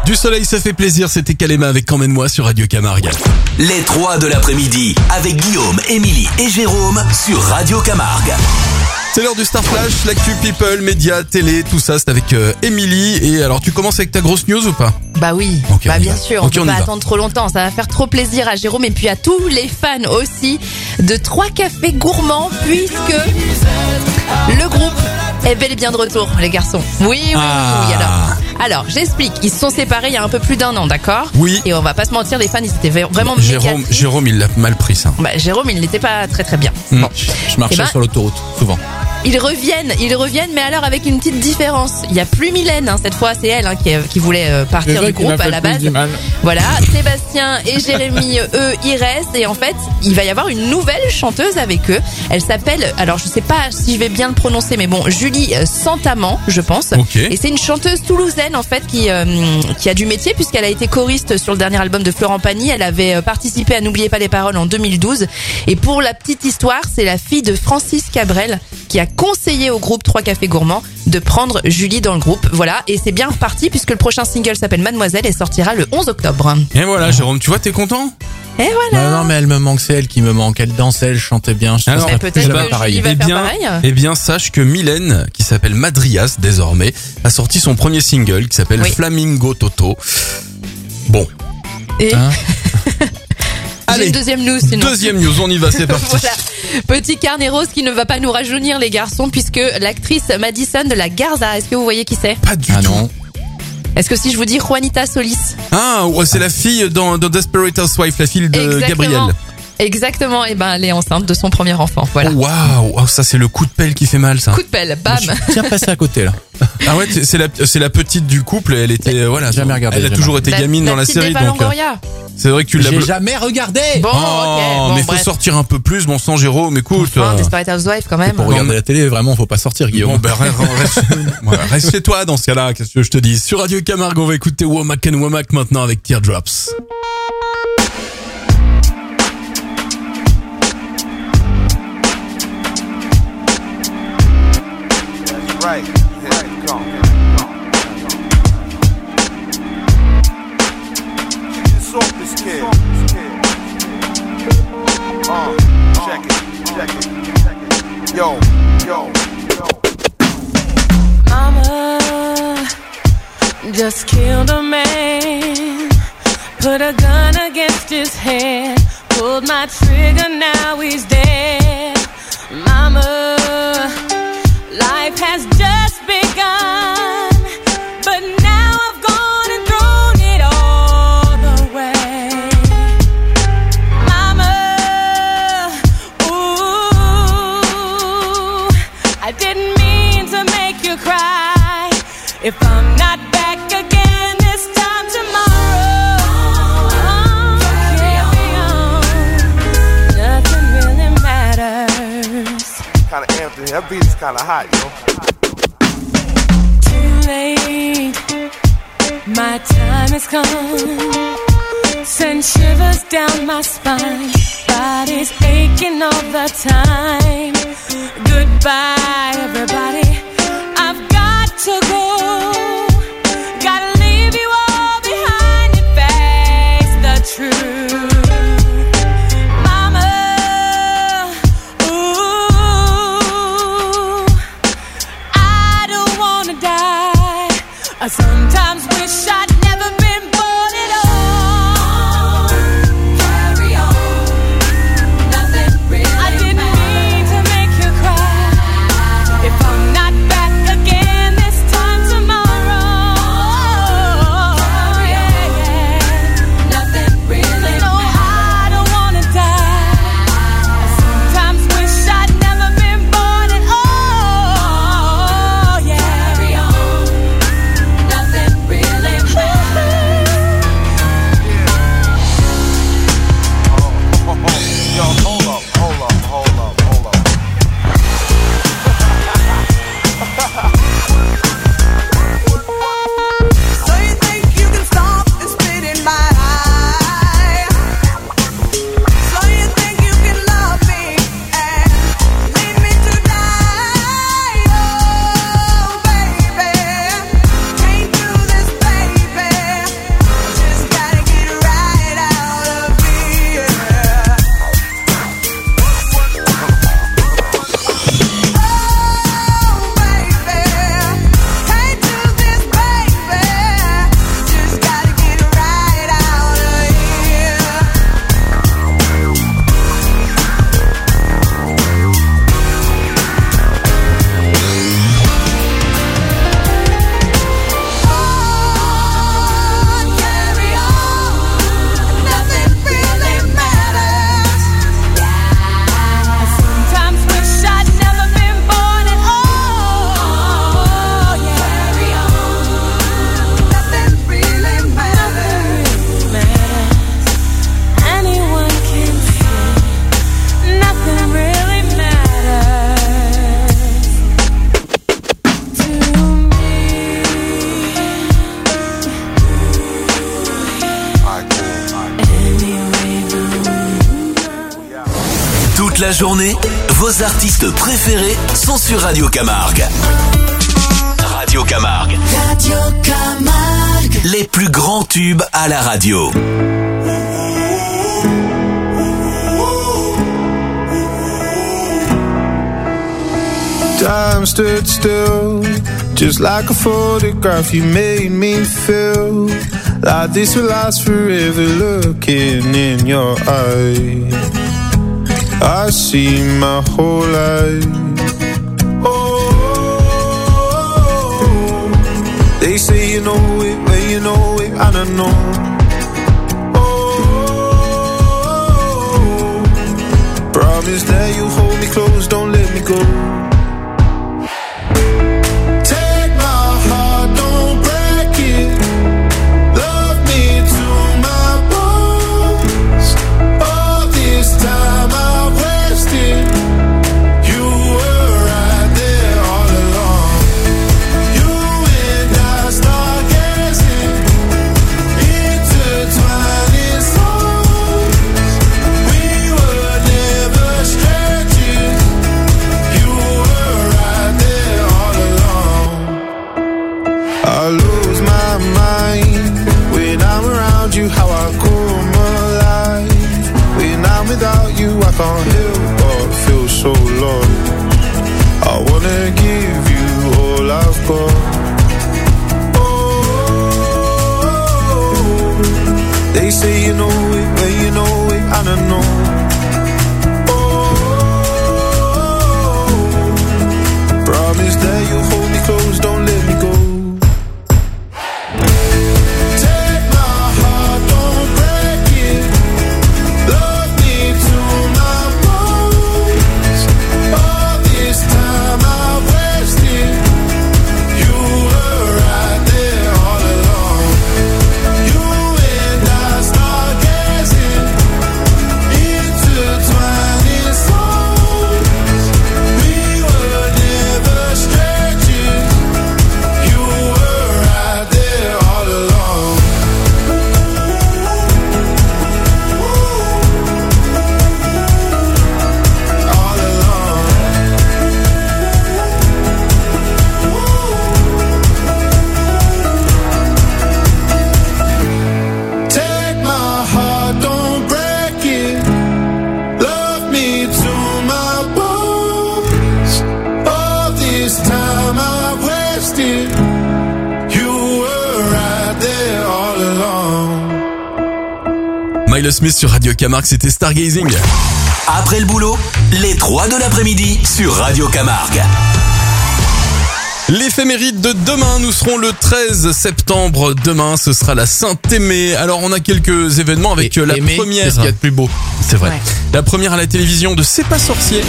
Du soleil, ça fait plaisir, c'était Kalema avec Emmène-moi sur Radio Camargue. Les 3 de l'après-midi avec Guillaume, Émilie et Jérôme sur Radio Camargue. C'est l'heure du Star Flash, l'actu people, médias, télé, tout ça, c'est avec Émilie. Et alors, tu commences avec ta grosse news ou pas? Bah oui, Okay, bah on y bien va. sûr, Ok, on on peut y pas va. attendre trop longtemps, ça va faire trop plaisir à Jérôme et puis à tous les fans aussi de 3 cafés gourmands puisque le groupe est bel et bien de retour, les garçons. Oui, alors j'explique, ils se sont séparés il y a un peu plus d'1 an, d'accord? Oui. Et on va pas se mentir, les fans ils étaient vraiment Jérôme, il l'a mal pris ça. Bah, Jérôme, il n'était pas très très bien. Bon. Je marchais Eh ben, sur l'autoroute, souvent. Ils reviennent, mais alors avec une petite différence. Il y a plus Mylène, hein, cette fois c'est elle hein, qui voulait partir du groupe à la base. Voilà, Sébastien et Jérémy, eux, ils restent et en fait, il va y avoir une nouvelle chanteuse avec eux. Elle s'appelle, alors je sais pas si je vais bien le prononcer, mais bon, Julie Santamant, je pense. Okay. Et c'est une chanteuse toulousaine en fait qui a du métier puisqu'elle a été choriste sur le dernier album de Florent Pagny. Elle avait participé à N'oubliez pas les paroles en 2012. Et pour la petite histoire, c'est la fille de Francis Cabrel qui a conseillé au groupe 3 Cafés Gourmands de prendre Julie dans le groupe. Voilà, et c'est bien reparti puisque le prochain single s'appelle Mademoiselle et sortira le 11 octobre. Et voilà, Jérôme, tu vois, t'es content? Et voilà. Non, mais elle me manque, c'est elle qui me manque. Elle dansait, elle chantait bien. Je Alors, pense peut-être jamais que pareil. Julie va faire pareil. Eh bien, sache que Mylène, qui s'appelle Madrias désormais, a sorti son premier single qui s'appelle Oui. Flamingo Toto. Bon. Et Hein j'ai Allez, une deuxième news sinon. deuxième news, on y va, c'est parti. Voilà. Petit carnet rose qui ne va pas nous rajeunir les garçons puisque l'actrice Madison de la Garza, est-ce que vous voyez qui c'est? Pas du tout. Non. Est-ce que si je vous dis Juanita Solis? Ah, ouais, c'est la fille dans Desperate Housewives, la fille de Gabriel. Exactement, et ben elle est enceinte de son premier enfant, voilà. Oh, waouh, oh, ça c'est le coup de pelle qui fait mal, ça. Coup de pelle, bam. Tiens, passé à côté, là. Ah ouais, c'est la petite du couple, elle était voilà, Jamais regardé, elle a jamais toujours été gamine dans la petite série Eva donc Longoria. c'est vrai que tu l'as J'ai jamais regardé. Bon, Oh, ok, bon, mais faut bref. sortir un peu plus, bon sang Jérôme, écoute. Enfin, Desperate Housewives quand même. Pour regarder la télé, vraiment, faut pas sortir, Guillaume. Bon, ben, reste chez toi dans ce cas-là, qu'est-ce que je te dis. Sur Radio Camargue, on va écouter Womack and Womack maintenant avec Teardrops. Right. Here you come. You soft this kid. Check it. Yo. Mama just killed a man, put a gun against his head, pulled my trigger, now he's dead. Mama, life has just begun, but now I've gone and thrown it all away. Mama, ooh, I didn't mean to make you cry. If I'm not back again this time tomorrow, carry on, nothing really matters. Kinda amped in. That beat is kinda hot, yo. Too late, my time has come. Send shivers down my spine, body's aching all the time. Goodbye, everybody, I've got to go. Gotta leave you all behind and face the truth. Mama, ooh, I don't wanna die. I sometimes wish I'd never been born at all. Carry on, nothing really I didn't mean to make you cry. If I'm not back again this time tomorrow, nothing really no, I don't wanna die. I sometimes wish I'd never been born at all. Carry on, nothing really matters. la journée, vos artistes préférés sont sur Radio Camargue. Radio Camargue. Radio Camargue. Les plus grands tubes à la radio. Time stood still, just like a photograph. You made me feel like this will last forever. Looking in your eyes, I see my whole life. Oh, they say you know it, but you know it, I don't know. Oh, promise that you'll hold me close, don't let me go. Without you, I can't help but feel so lost. I wanna give you all I've got. Oh, they say you know it, but you know it, I don't know. Oh, promise that you'll hold me close, don't let me go. Miles Smith sur Radio Camargue, c'était Stargazing. Après le boulot, les 3 de l'après-midi sur Radio Camargue. L'éphéméride de demain, nous serons le 13 septembre. Demain, ce sera la Saint-Aimé. Alors, on a quelques événements avec la première. Qu'est-ce qu'il y a de plus beau? C'est vrai. Ouais. La première à la télévision de C'est pas sorcier.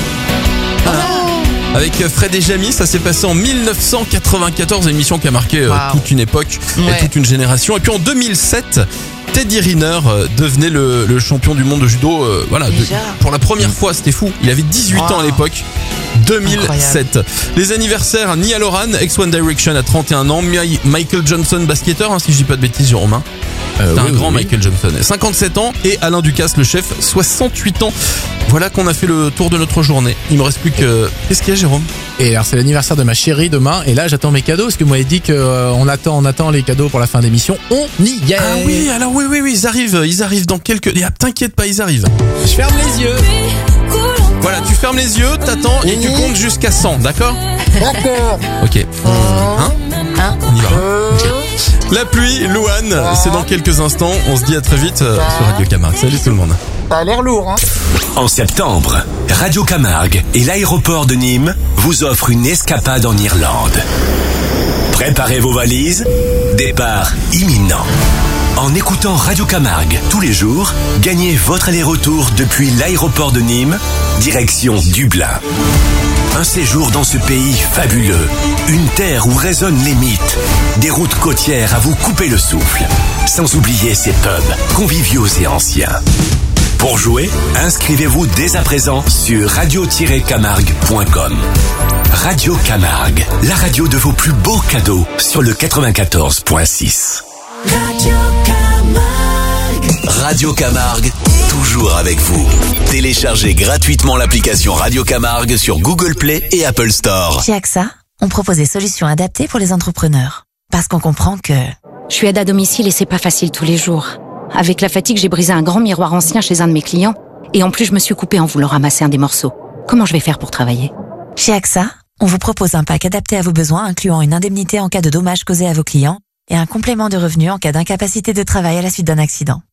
Avec Fred et Jamy, ça s'est passé en 1994, émission qui a marqué toute une époque et toute une génération. Et puis en 2007, Teddy Riner devenait le champion du monde de judo. Pour la première fois, c'était fou. Il avait 18 ans à l'époque. 2007. Incroyable. Les anniversaires, Niall Horan, ex-One Direction à 31 ans, Michael Johnson, basketteur, si je dis pas de bêtises, Romain. C'est un grand Michael Johnson. 57 ans et Alain Ducasse, le chef, 68 ans. Voilà qu'on a fait le tour de notre journée. Il me reste plus que... Qu'est-ce qu'il y a, Jérôme? Et alors, c'est l'anniversaire de ma chérie demain. Et là, j'attends mes cadeaux. Parce que vous m'avez dit qu'on attend les cadeaux pour la fin d'émission. On y est. Ah oui, alors oui, ils arrivent dans quelques... T'inquiète pas, ils arrivent. Je ferme les yeux. Voilà, tu fermes les yeux, t'attends et tu comptes jusqu'à 100, d'accord? D'accord. Ok. On y va. La pluie, Louane, c'est dans quelques instants. On se dit à très vite sur Radio Camargue. Salut tout le monde. Ça a l'air lourd, hein? En septembre, Radio Camargue et l'aéroport de Nîmes vous offrent une escapade en Irlande. Préparez vos valises, départ imminent. En écoutant Radio Camargue tous les jours, gagnez votre aller-retour depuis l'aéroport de Nîmes, direction Dublin. Un séjour dans ce pays fabuleux, une terre où résonnent les mythes, des routes côtières à vous couper le souffle, sans oublier ces pubs conviviaux et anciens. Pour jouer, inscrivez-vous dès à présent sur radio-camargue.com. Radio Camargue, la radio de vos plus beaux cadeaux sur le 94.6. Radio Camargue. Radio Camargue, toujours avec vous. Téléchargez gratuitement l'application Radio Camargue sur Google Play et Apple Store. Chez AXA, on propose des solutions adaptées pour les entrepreneurs. Parce qu'on comprend que... Je suis aide à domicile et c'est pas facile tous les jours. Avec la fatigue, j'ai brisé un grand miroir ancien chez un de mes clients. Et en plus, je me suis coupée en voulant ramasser un des morceaux. Comment je vais faire pour travailler ? Chez AXA, on vous propose un pack adapté à vos besoins, incluant une indemnité en cas de dommages causés à vos clients et un complément de revenu en cas d'incapacité de travail à la suite d'un accident.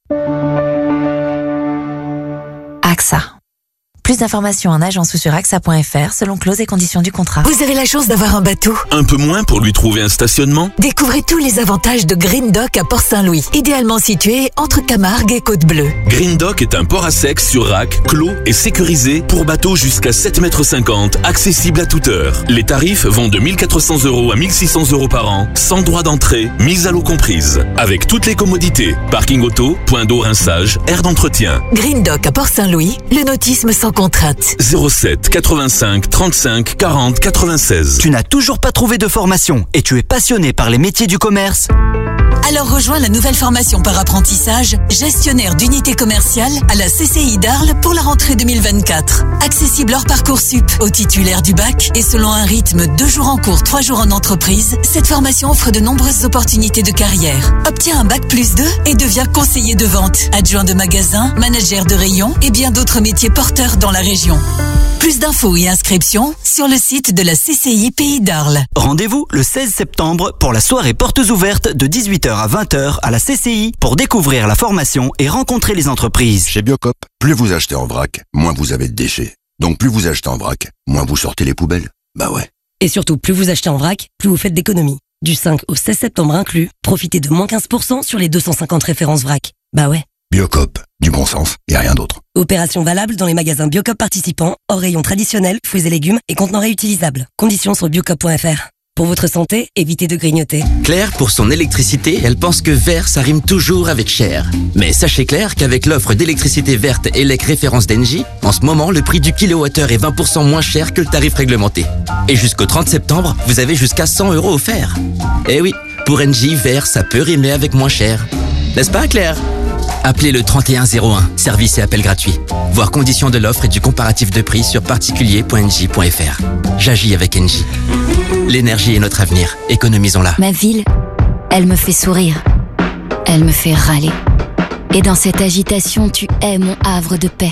AXA. Plus d'informations en agence ou sur axa.fr selon clauses et conditions du contrat. Vous avez la chance d'avoir un bateau. Un peu moins pour lui trouver un stationnement? Découvrez tous les avantages de Green Dock à Port-Saint-Louis, idéalement situé entre Camargue et Côte-Bleue. Green Dock est un port à sec sur rack, clos et sécurisé pour bateaux jusqu'à 7,50 m, accessible à toute heure. Les tarifs vont de 1 400 € à 1 600 € par an, sans droit d'entrée, mise à l'eau comprise. Avec toutes les commodités, parking auto, point d'eau rinçage, aire d'entretien. Green Dock à Port-Saint-Louis, le nautisme sans contrainte. 07 85 35 40 96. Tu n'as toujours pas trouvé de formation et tu es passionné par les métiers du commerce? Alors rejoins la nouvelle formation par apprentissage gestionnaire d'unité commerciale à la CCI d'Arles pour la rentrée 2024. Accessible hors Parcoursup aux titulaires du bac et selon un rythme 2 jours en cours, 3 jours en entreprise, cette formation offre de nombreuses opportunités de carrière. Obtiens un bac+2 et deviens conseiller de vente, adjoint de magasin, manager de rayon et bien d'autres métiers porteurs dans la région. Plus d'infos et inscriptions sur le site de la CCI Pays d'Arles. Rendez-vous le 16 septembre pour la soirée portes ouvertes de 18h à 20h à la CCI pour découvrir la formation et rencontrer les entreprises. Chez Biocop, plus vous achetez en vrac, moins vous avez de déchets. Donc plus vous achetez en vrac, moins vous sortez les poubelles. Bah ouais. Et surtout, plus vous achetez en vrac, plus vous faites d'économies. Du 5 au 16 septembre inclus, profitez de moins 15% sur les 250 références vrac. Bah ouais. Biocop, du bon sens et rien d'autre. Opération valable dans les magasins Biocop participants, hors rayon traditionnel, fruits et légumes et contenants réutilisables. Conditions sur biocop.fr. Pour votre santé, évitez de grignoter. Claire, pour son électricité, elle pense que vert, ça rime toujours avec cher. Mais sachez Claire qu'avec l'offre d'électricité verte ELEC référence d'Engie, en ce moment, le prix du kilowattheure est 20% moins cher que le tarif réglementé. Et jusqu'au 30 septembre, vous avez jusqu'à 100 € offerts. Eh oui, pour Engie, vert, ça peut rimer avec moins cher. N'est-ce pas Claire ? Appelez le 3101, service et appel gratuit. Voir conditions de l'offre et du comparatif de prix sur particulier.engie.fr. J'agis avec Engie. L'énergie est notre avenir, économisons-la. Ma ville, elle me fait sourire. Elle me fait râler. Et dans cette agitation, tu es mon havre de paix.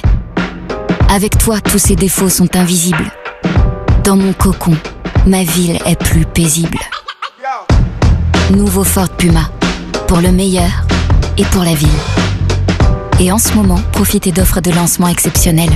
Avec toi, tous ces défauts sont invisibles. Dans mon cocon, ma ville est plus paisible. Nouveau Ford Puma, pour le meilleur et pour la ville. Et en ce moment, profitez d'offres de lancement exceptionnelles.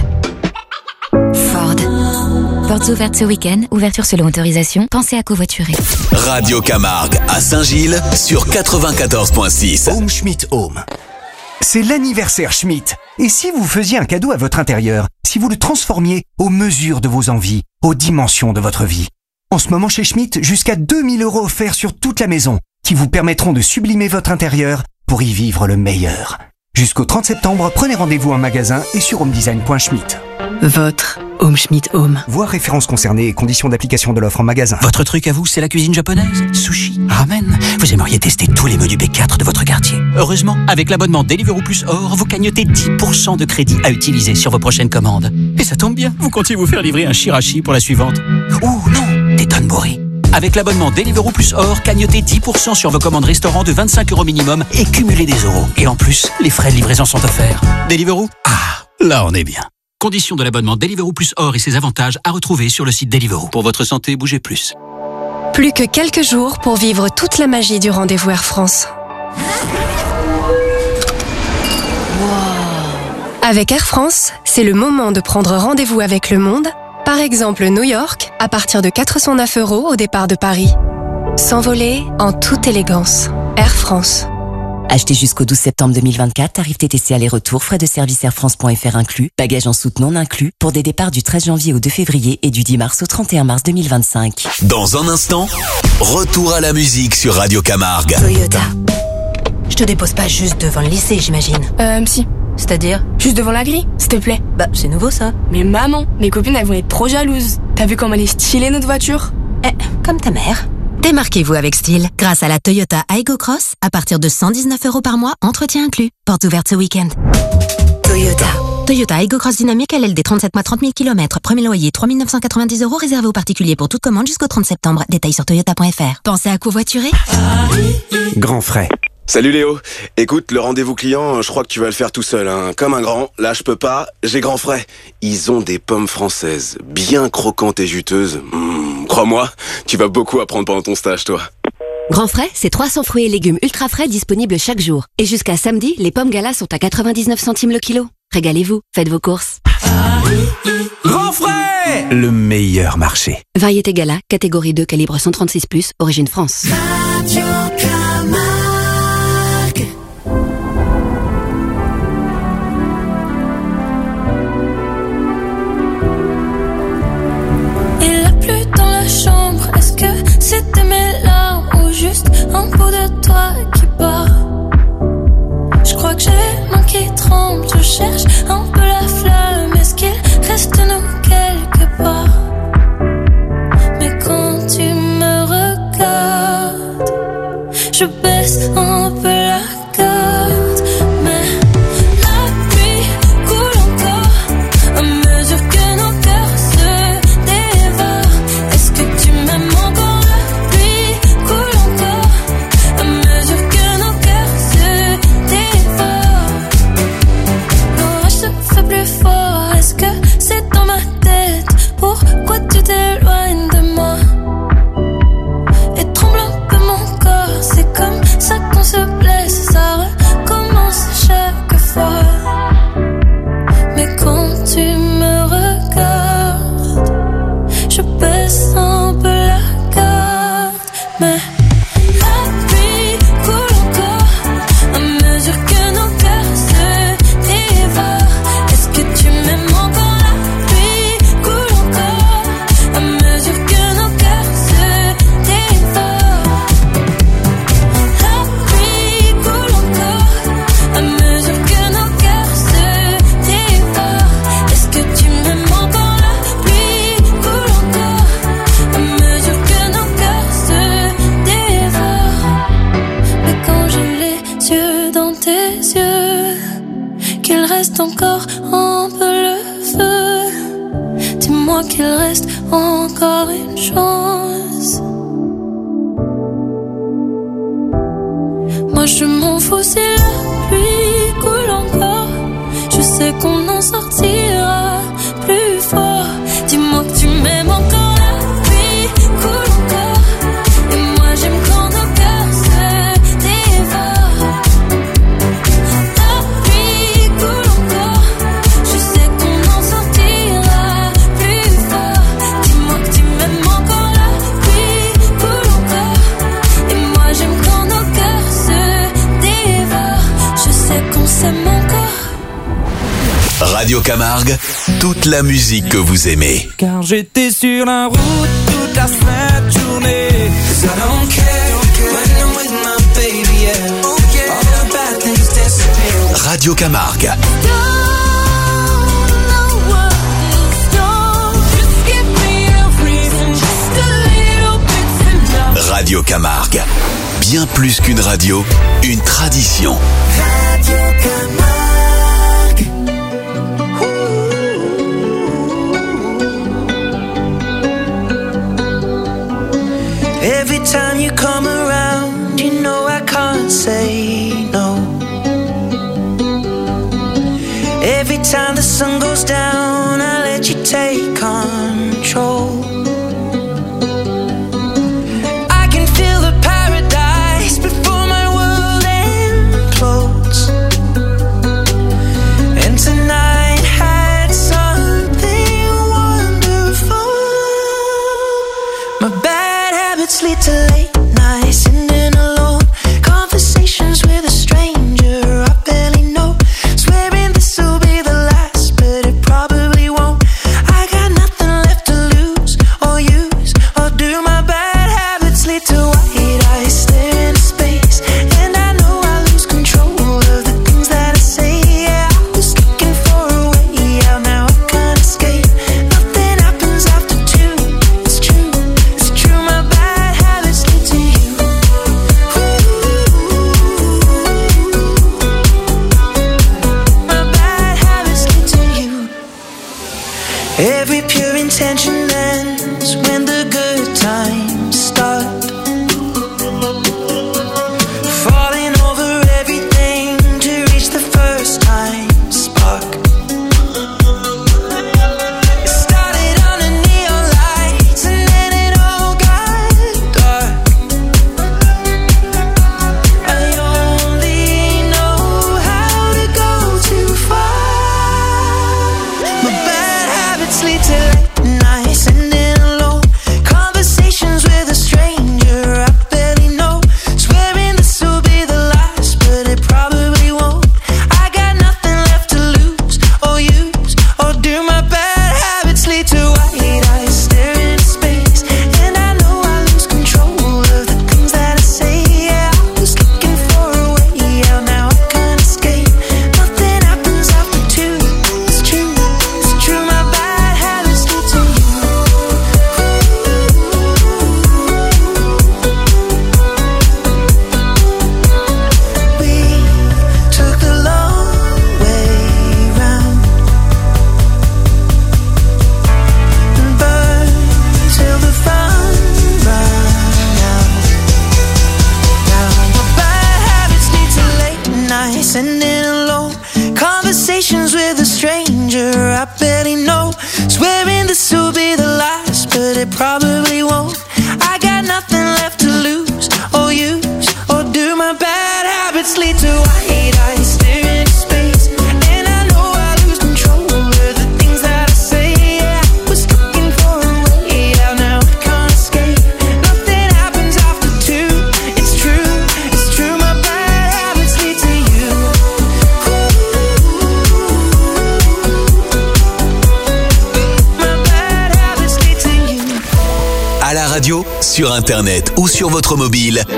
Ford. Portes ouvertes ce week-end, ouverture selon autorisation, pensez à covoiturer. Radio Camargue à Saint-Gilles sur 94.6. Home Schmidt Home. C'est l'anniversaire Schmidt. Et si vous faisiez un cadeau à votre intérieur, si vous le transformiez aux mesures de vos envies, aux dimensions de votre vie? En ce moment chez Schmidt, jusqu'à 2 000 € offerts sur toute la maison, qui vous permettront de sublimer votre intérieur pour y vivre le meilleur. Jusqu'au 30 septembre, prenez rendez-vous en magasin et sur homedesign.schmidt. Votre Home Schmidt Home. Voir références concernées et conditions d'application de l'offre en magasin. Votre truc à vous, c'est la cuisine japonaise? Sushi, ramen. Vous aimeriez tester tous les menus B4 de votre quartier. Heureusement, avec l'abonnement Deliveroo Plus Or, vous cagnotez 10% de crédit à utiliser sur vos prochaines commandes. Et ça tombe bien, vous comptiez vous faire livrer un shirashi pour la suivante. Ou non, des tonbori. Avec l'abonnement Deliveroo Plus Or, cagnotez 10% sur vos commandes restaurant de 25 € minimum et cumulez des euros. Et en plus, les frais de livraison sont offerts. Deliveroo? Ah, là on est bien. Conditions de l'abonnement Deliveroo Plus Or et ses avantages à retrouver sur le site Deliveroo. Pour votre santé, bougez plus. Plus que quelques jours pour vivre toute la magie du rendez-vous Air France. Avec Air France, c'est le moment de prendre rendez-vous avec le monde. Par exemple, New York, à partir de 409 € au départ de Paris. S'envoler en toute élégance. Air France. Achetez jusqu'au 12 septembre 2024, tarif TTC aller-retour, frais de service airfrance.fr inclus, bagages en soute non inclus, pour des départs du 13 janvier au 2 février et du 10 mars au 31 mars 2025. Dans un instant, retour à la musique sur Radio Camargue. Toyota. Je te dépose pas juste devant le lycée, j'imagine. Si. C'est-à-dire? Juste devant la grille, s'il te plaît. Bah, c'est nouveau ça. Mais maman, mes copines elles vont être trop jalouses. T'as vu comme elle est stylée notre voiture? Comme ta mère. Démarquez-vous avec style grâce à la Toyota Aygo Cross à partir de 119 € par mois, entretien inclus. Porte ouverte ce week-end. Toyota Aygo Cross Dynamique LLD 37 mois 30 000 km. Premier loyer 3 990 € réservé aux particuliers pour toute commande jusqu'au 30 septembre. Détails sur toyota.fr. Pensez à covoiturer. Grand frais. Salut Léo. Écoute, le rendez-vous client, je crois que tu vas le faire tout seul, hein. Comme un grand. Là, je peux pas. J'ai Grand frais. Ils ont des pommes françaises, bien croquantes et juteuses. Crois-moi, tu vas beaucoup apprendre pendant ton stage, toi. Grand frais, c'est 300 fruits et légumes ultra frais disponibles chaque jour. Et jusqu'à samedi, les pommes Gala sont à 99 centimes le kilo. Régalez-vous, faites vos courses. Grand frais, le meilleur marché. Variété Gala, catégorie 2, calibre 136+, origine France. Radio Camargue. Il a plu dans la chambre. Est-ce que c'était mes larmes ou juste un bout de toi qui part? Je crois que j'ai les mains qui tremblent. Je cherche un peu la flamme. Est-ce qu'il reste nous quelque part? Mais quand tu me regardes, je baisse un peu la garde. Mais la pluie coule encore à mesure que nos cœurs se dévorent. Est-ce que tu m'aimes encore? La pluie coule encore à mesure que nos cœurs se dévorent. L'orage se fait plus fort. Est-ce que c'est dans ma tête? Pourquoi tu t'éloignes de moi? Et tremble un peu mon corps. C'est comme ça qu'on se blesse. Ça recommence chaque fois. Mais quand tu me regardes, je baisse un peu la garde. Mais la pluie coule encore à mesure que nos cœurs se dévorent. Est-ce que tu m'aimes encore? La pluie coule encore à mesure que nos cœurs se dévorent. La pluie coule encore à mesure que nos cœurs se dévorent. Est-ce que tu m'aimes encore? La pluie coule encore à mesure que nos cœurs se dévorent. Mais quand j'ai les yeux dans tes yeux, qu'il reste encore un peu le feu, dis-moi qu'il reste encore une chance. Moi je m'en fous si la pluie coule encore. Je sais qu'on en sortira plus fort. Dis-moi que tu m'aimes encore. La pluie coule encore. Et moi j'aime quand nos cœurs se dévorent. La pluie coule encore. Je sais qu'on en sortira plus fort. Dis-moi que tu m'aimes encore. La pluie coule encore. Et moi j'aime quand nos cœurs se dévorent. Je sais qu'on s'aime encore. Radio Camargue, toute la musique que vous aimez. Car j'étais sur la route toute la sainte journée. 'Cause I don't care when I'm with my baby, yeah. All the bad things disappear. Radio Camargue. Radio Camargue. Bien plus qu'une radio, une tradition. Radio Camargue. Every time you come around, you know I can't say no. Every time the sun goes down, I let you take control. I can feel the paradise before my world implodes. And tonight had something wonderful. My bad habits lead to late nights, sitting alone. Conversations with a stranger I barely know. Swearing this will be the last, but it probably won't. I got nothing left to lose or use. Or do my bad habits lead to white eyes stare into space? And I know I lose control of the things that I say. Yeah, I was looking for a way out, now I can't escape. Nothing happens after two. It's true, my bad habits lead night, sending alone conversations with a stranger I barely know. Swearing this will be the last, but it probably won't. I got nothing left to lose or use, or do my bad habits lead to white eyes staring into space? And I know I lose control of the things that I say. Yeah, I was looking for a way out, now I can't escape. Nothing happens after two. It's true, my bad habits lead to you. My bad habits lead to you. À la radio, sur internet ou sur votre mobile,